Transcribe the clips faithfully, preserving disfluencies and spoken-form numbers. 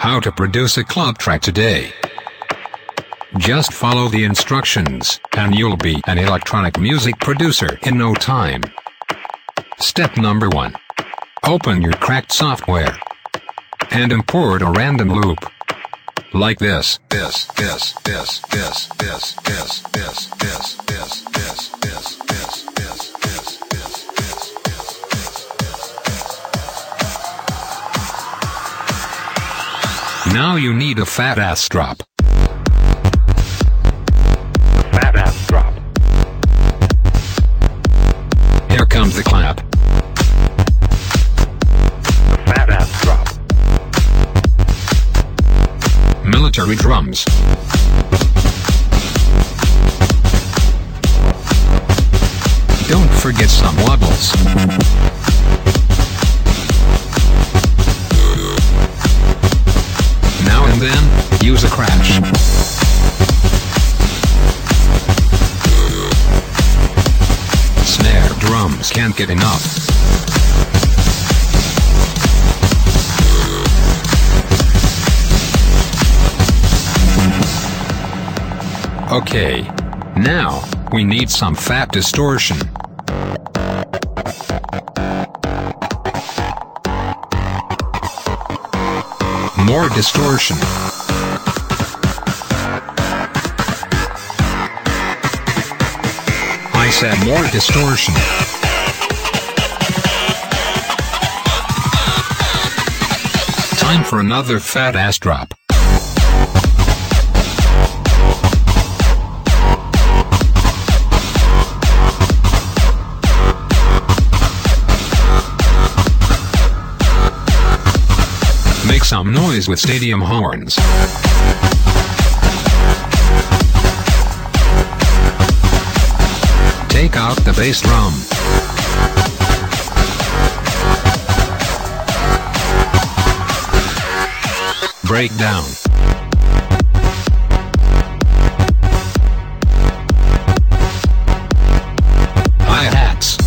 how to produce a club track today. Just follow the instructions, and you'll be an electronic music producer in no time. Step number one. Open your cracked software and import a random loop. Like this, this, this, this, this, this, this, this, this, this, this, this, this, this, this, this, this. Now you need a fat ass drop. Fat ass drop. Here comes the clap. Fat ass drop. Military drums. Don't forget some wobbles. Now and then, use a crash. Snare drums can't get enough. Okay, now, we need some fat distortion. More distortion. I said more distortion. Time for another fat ass drop. Make some noise with stadium horns. Take out the bass drum. Break down. Hi-hats.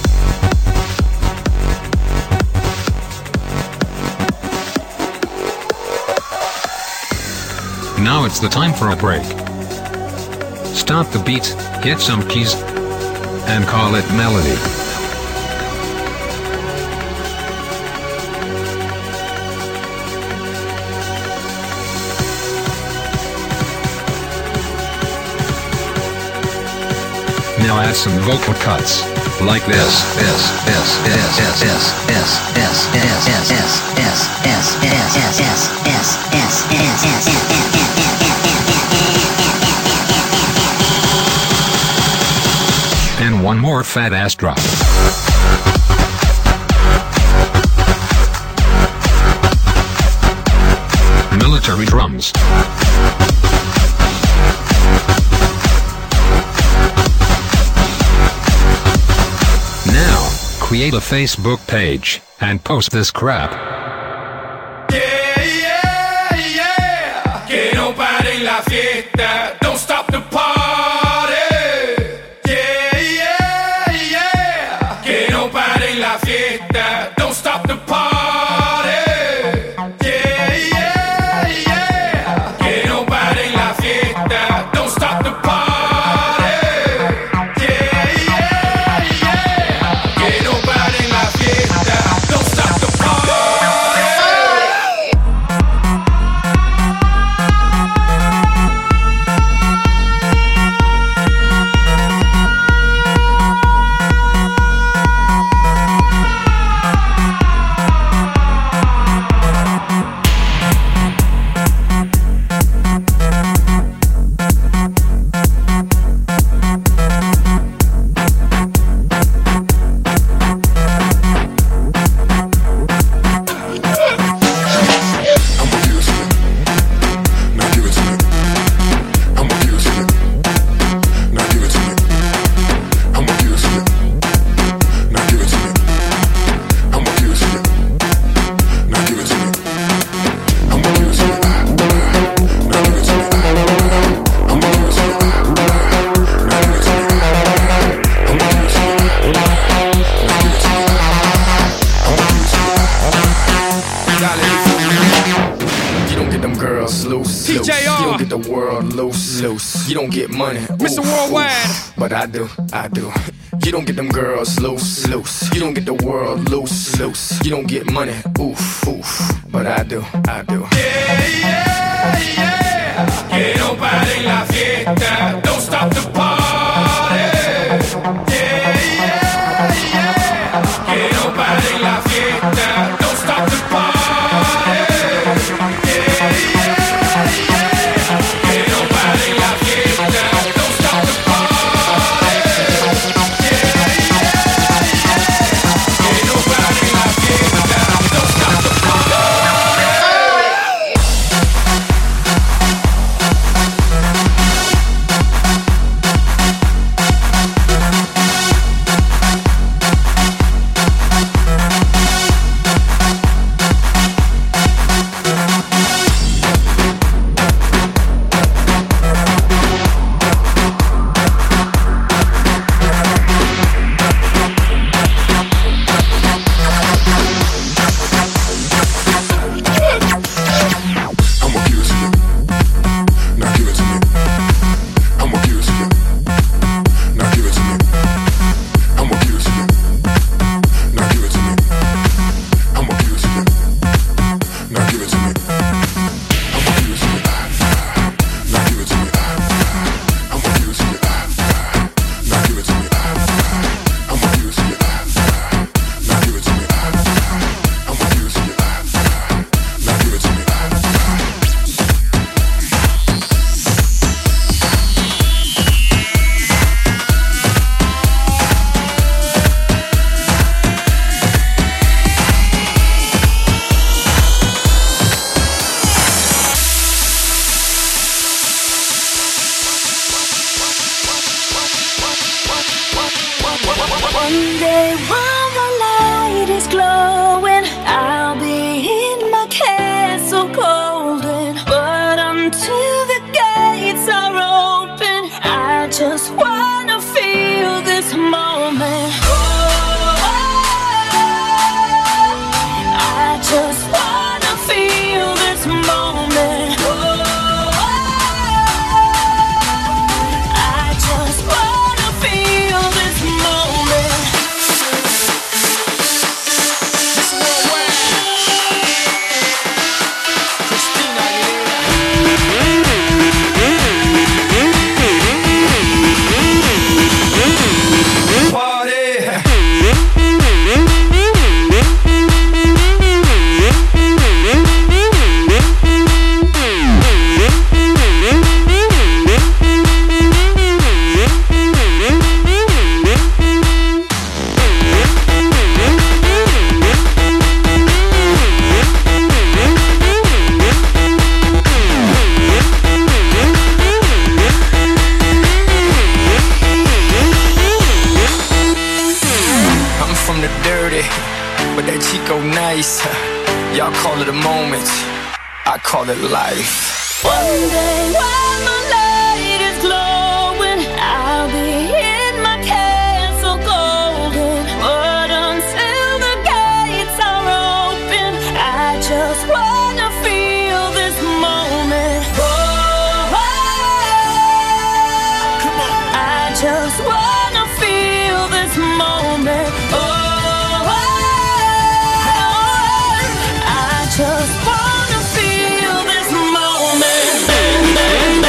Now it's the time for a break. Stop the beat, hit some keys, and call it melody. Now add some vocal cuts, like this, this, this, this, this, this, this, this, this, this, this, this, this, this, this, this. And one more fat ass drop. Military drums. Now, create a Facebook page and post this crap. Yeah, yeah, yeah. Que no pare la fiesta. Don't stop the party. Don't stop the party. Yeah, yeah, yeah. Que no pare la fiesta. Don't stop the party. Yeah, yeah, yeah. Que no pare la fiesta. Don't stop the party. get the world loose, loose. You don't get money, Mister oof, Worldwide. oof. But I do, I do. You don't get them girls loose, loose. You don't get the world loose, loose. You don't get money, oof, oof. But I do, I do. Yeah, yeah, yeah. Que no pare la fiesta. Don't stop the party. Yeah, yeah, yeah. Que no pare la fiesta. Don't stop the party. Yeah, yeah, yeah. Que no pare la fiesta. Don't stop the party. Yeah, yeah, yeah. Que no pare la fiesta. Don't stop the party. One day while the light is glowing, I'll be in my castle golden. But until the gates are open, I just wanna feel this moment. Oh, I just wanna feel this moment. Oh, I just wanna feel this moment. But that Chico nice, y'all call it a moment, I call it life. One day while my light is glowing, I'll be in my castle golden. But until the gates are open, I just wanna feel this moment. Oh, I just wanna feel this moment. Oh, just wanna feel this moment.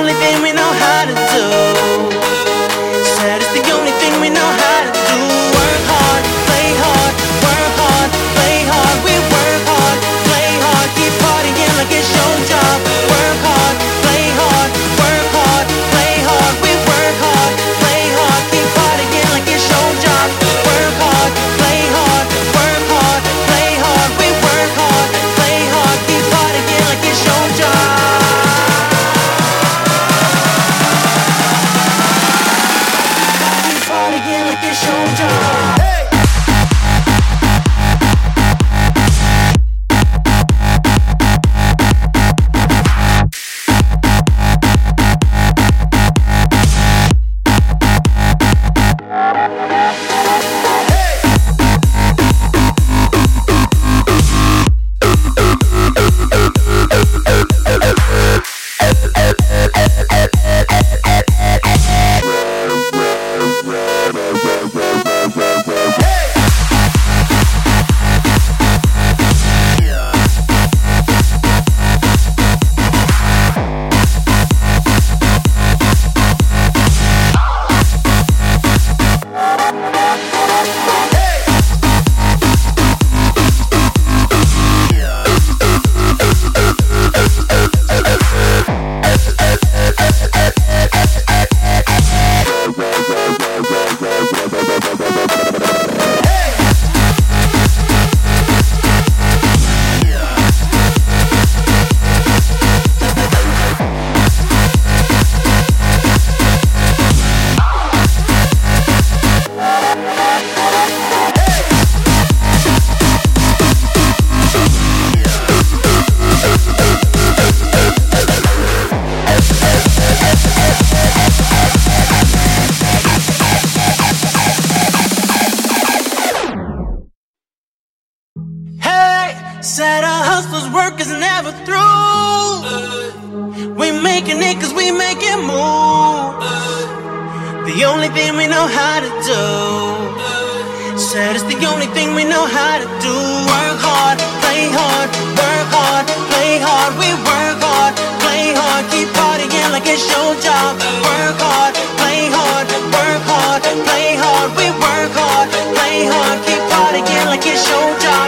only thing we know how to do. Said it's the only thing we know how to do. Work hard, play hard, work hard, play hard. We work hard, play hard, keep partying like it's your job. Work hard, play hard, work hard, play hard. We work hard, play hard, keep partying like it's your job. Work hard, play hard, work hard, play hard. We work hard, play hard, keep partying like it's your job. Said our hustler's work is never through. We making it cause we making moves. The only thing we know how to do. Said it's the only thing we know how to do. Work hard, play hard, work hard, play hard. We work hard, play hard, keep partying like it's your job. Work hard, play hard, work hard, play hard. We work hard, play hard, keep partying like it's your job.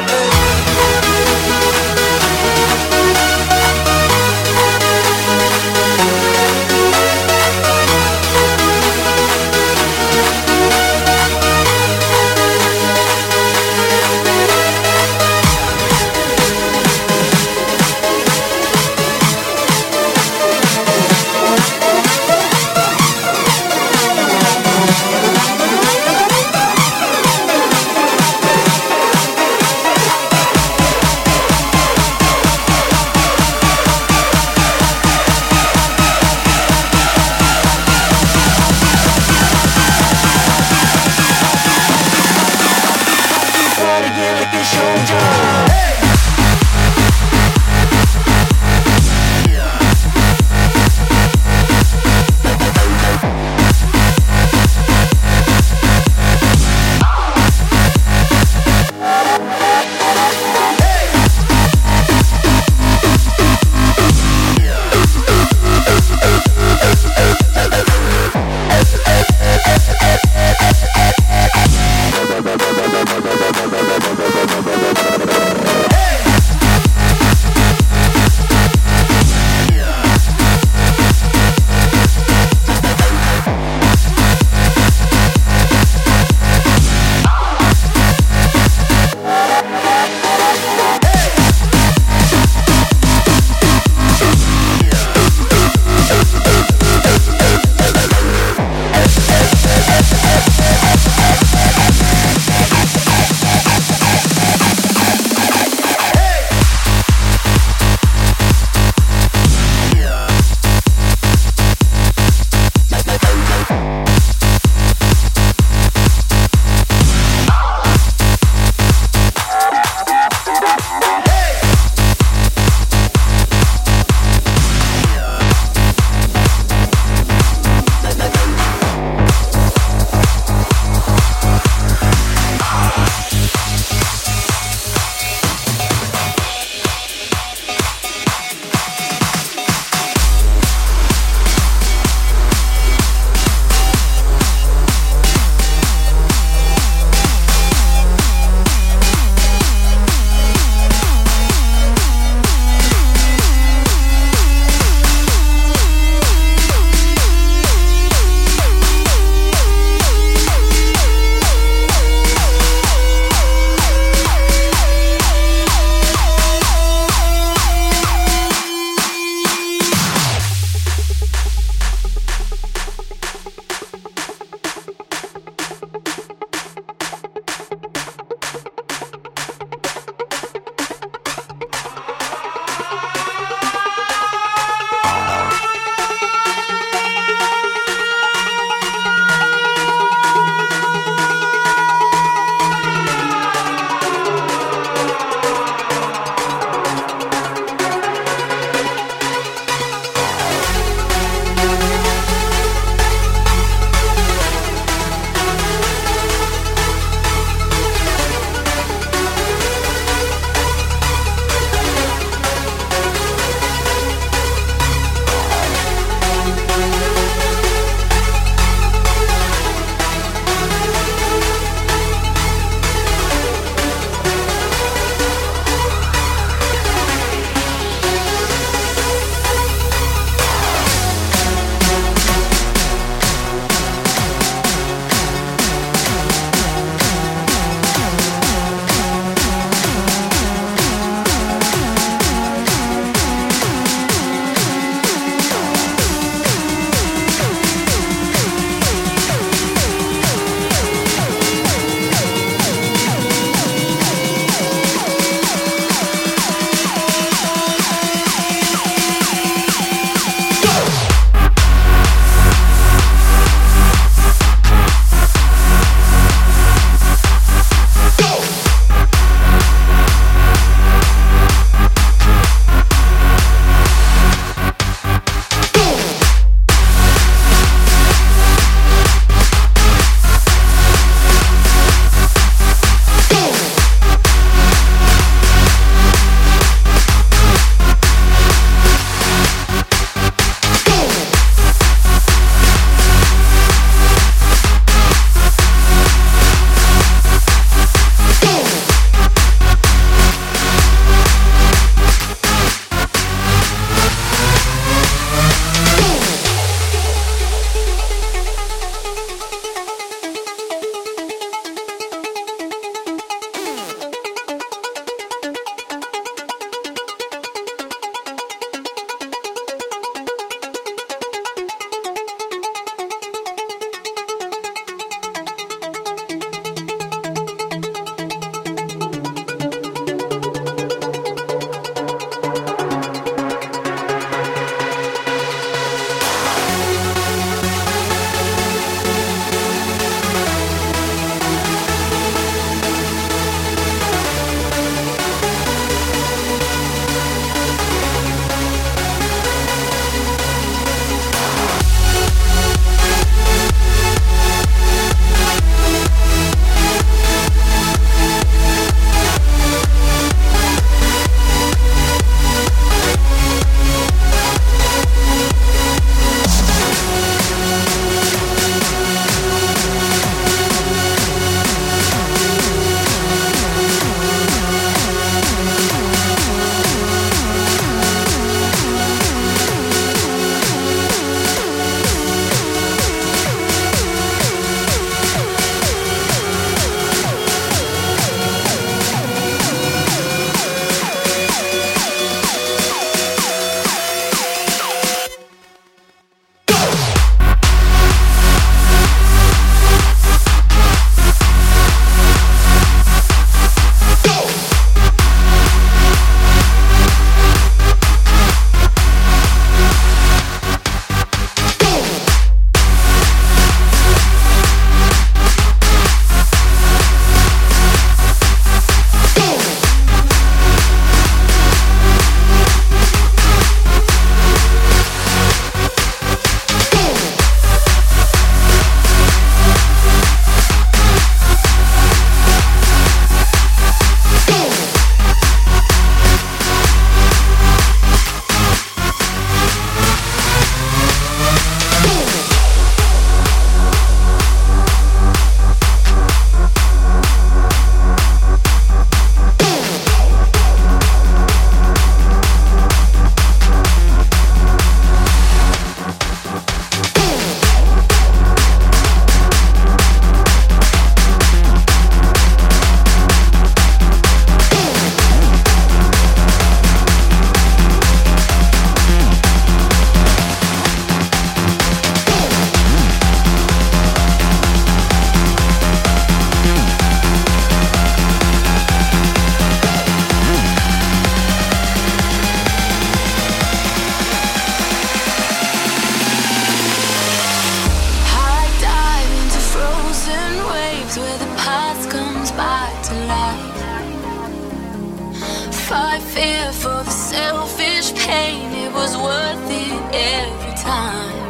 time.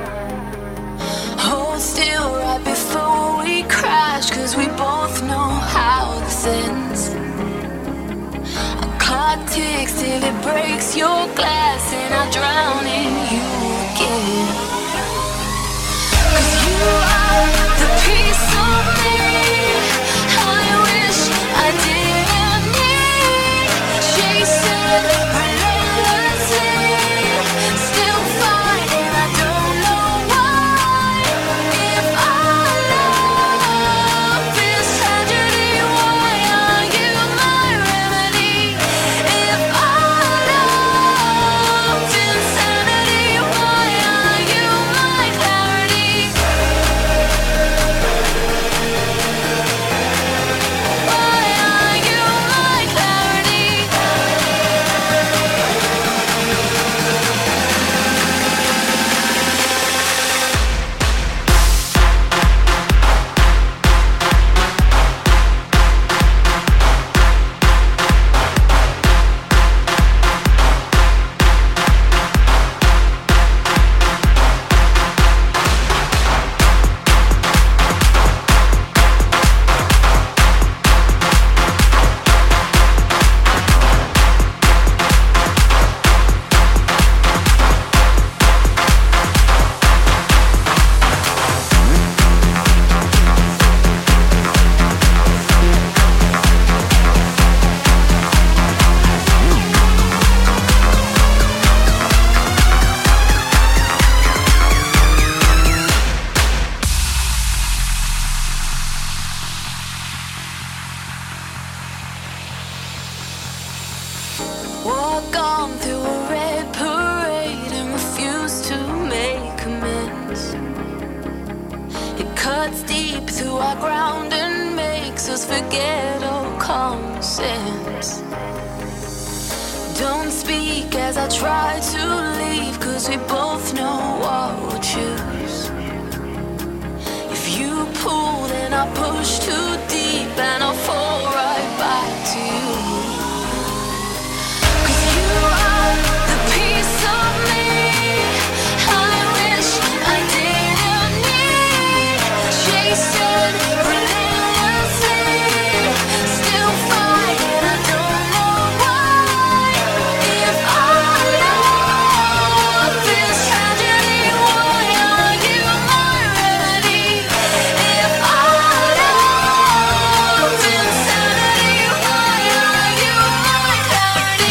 Hold still right before we crash, cause we both know how this ends. A clock ticks till it breaks your glass, and I drown in you again. Cause you are the piece of me I wish I didn't need. Chasing relentlessly, still fighting, I don't know why. If our love is tragedy, why are you my remedy? If our love's insanity, why are you my clarity? Why are you my clarity? Walk on through a red parade and refuse to make amends. It cuts deep through our ground and makes us forget all common sense. Don't speak as I try to leave, cause we both know what we'll choose. If you pull, then I push too deep and I'll fall right back to you. You are the piece of me I wish I didn't need. Chasing relentlessly, still fighting, I don't know why. If our love is tragedy, why are you my remedy? If our love's insanity, why are you my clarity?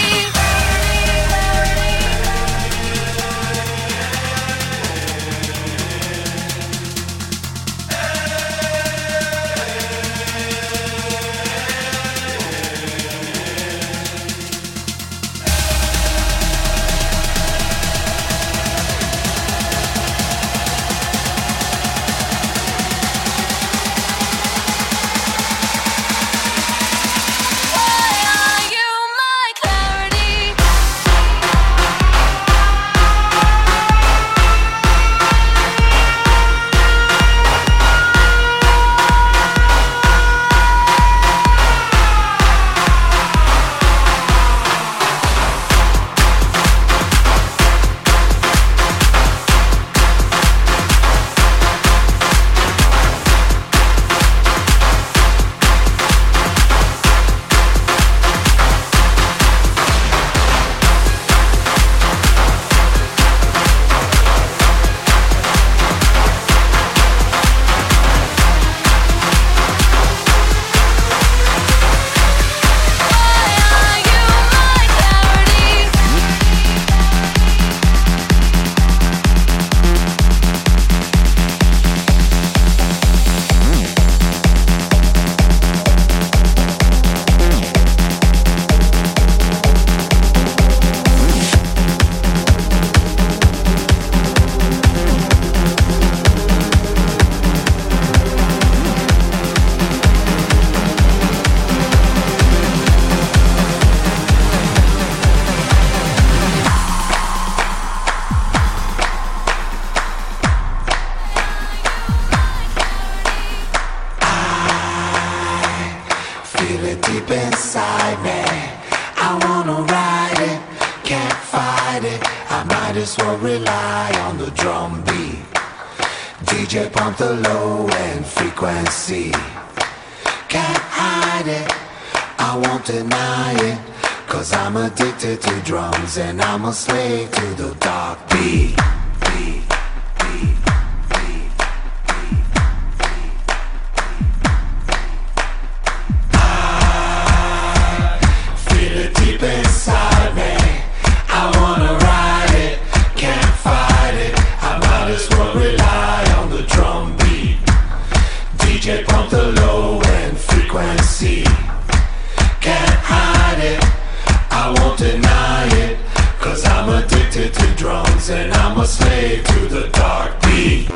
Why are you my clarity? Feel it deep inside me. I wanna ride it, can't fight it. I might as as well rely on the drum beat. D J pump the low end frequency. Can't hide it, I won't deny it, 'cause I'm addicted to drums and I'm a slave to the dark beat. Beat, beat, beat, beat, beat. I feel it deep inside me. I wanna ride it, can't fight it. I might as well rely on the drum beat. D J pump the low end frequency. Can't hide it, I won't deny it, 'cause I'm addicted to drums and I'm a slave to the dark beat.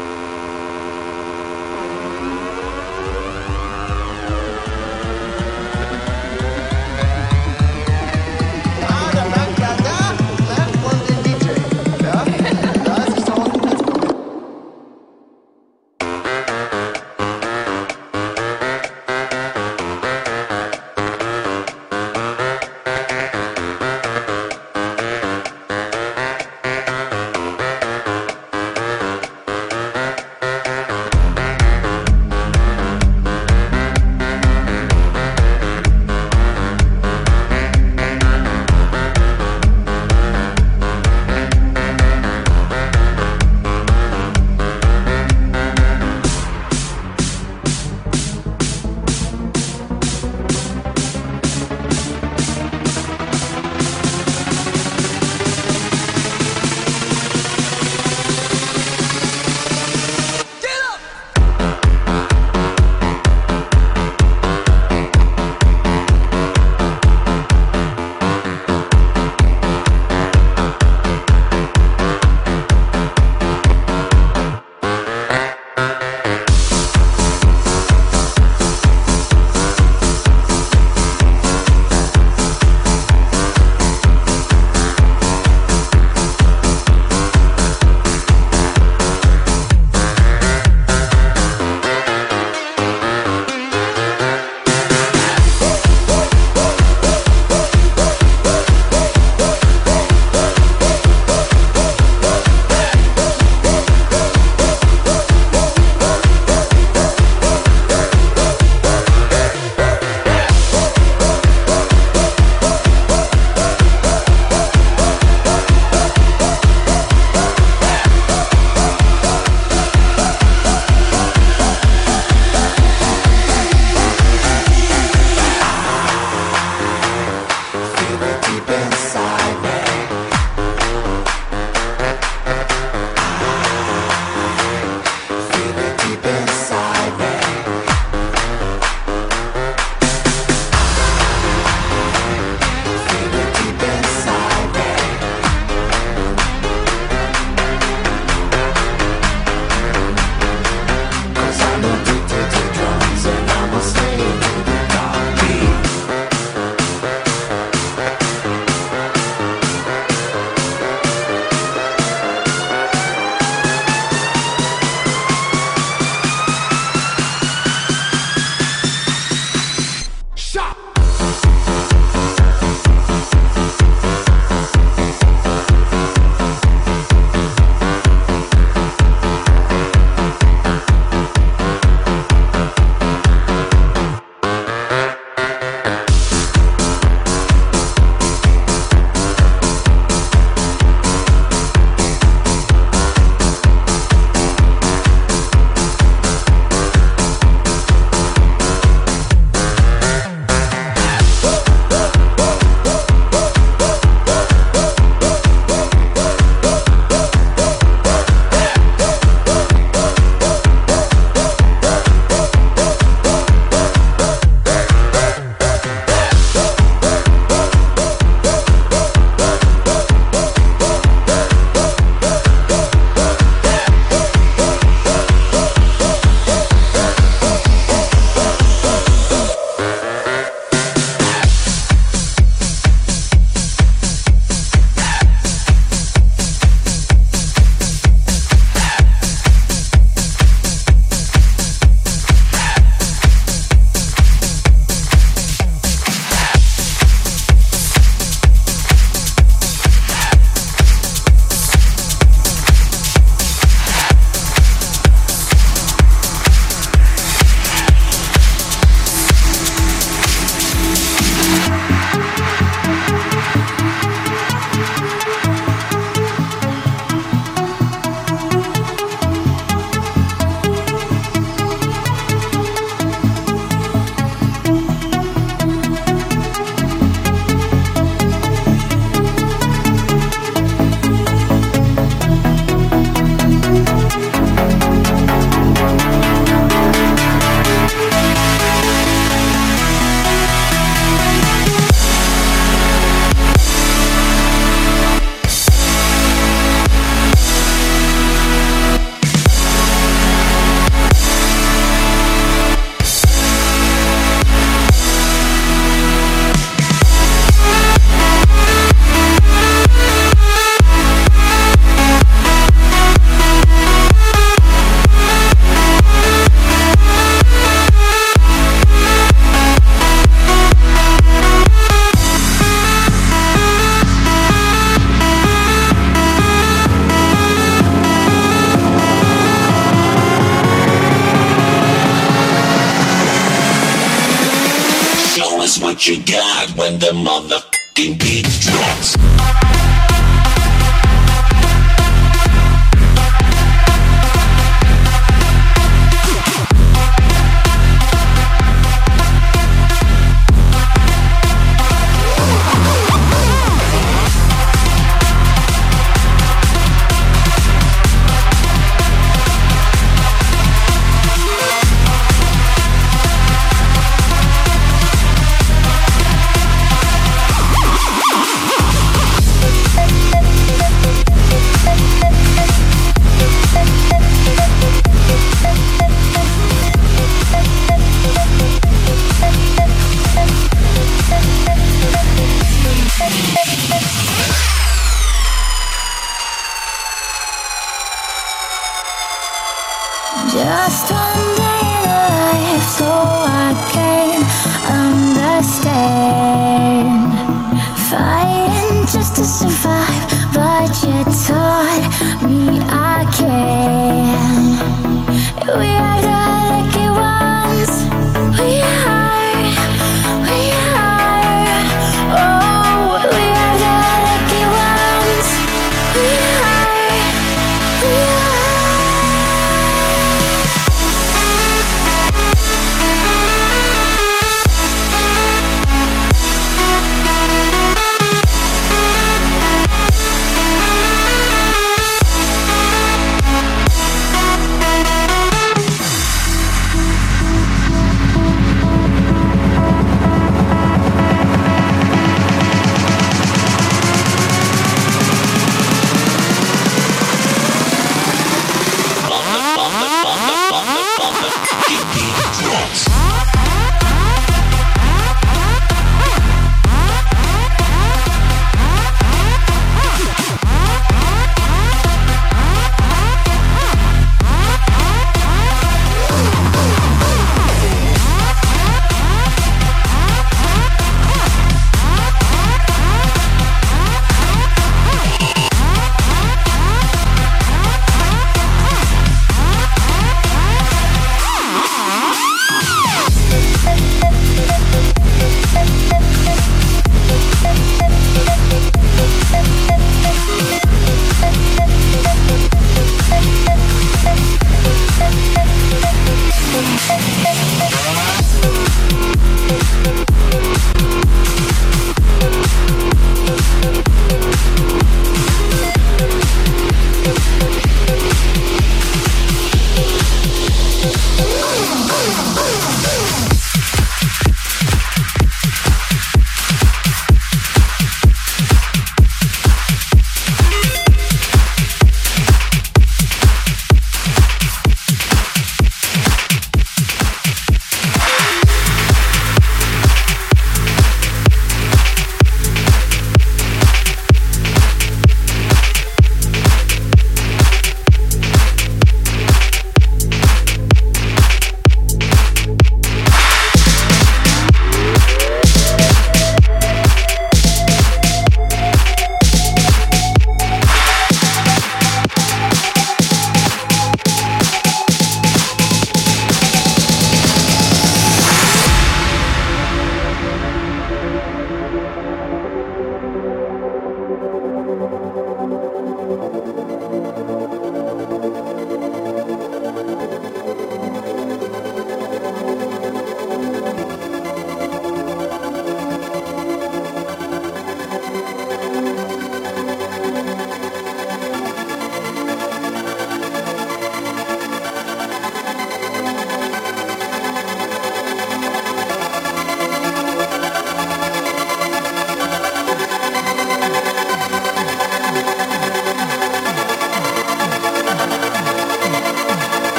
what you got when the motherfucking beat drops. Just one day in life so I can understand. Fighting just to survive, but you taught me